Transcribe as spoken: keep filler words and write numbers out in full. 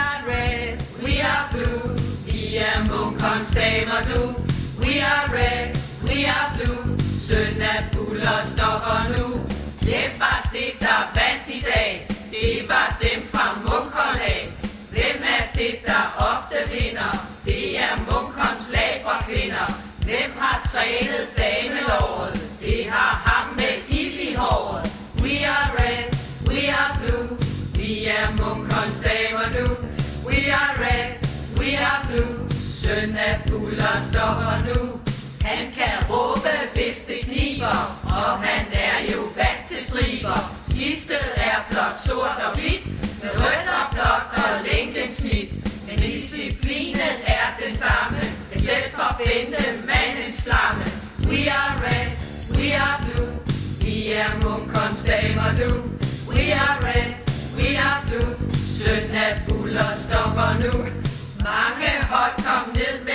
are red, we are blue. Vi er Munkholms damer, du. We are red, we are blue. Søn af Buller stopper nu. Det var det, der vandt i dag. Det var dem fra Munkholm af. Hvem er det, der ofte vinder? Det er Munkholms laberkvinder. Hvem har trænet damelåret? Det har ham med ild i håret. We are red, we are blue. Vi er Munkholms damer nu. We are red, we are blue. Søn af Buller stopper nu. Han kan råbe, hvis det kniber, og han er jo vant til striber. Skiftet er blot sort og hvidt, med rødt og blåt og længdensnit. Men disciplinen er den samme, selv for Bente mandens flamme. We are red, we are blue. Vi er Munkholms damer nu. We are red, we are blue. Søn af Buller stopper nu. Mange hold kom ned med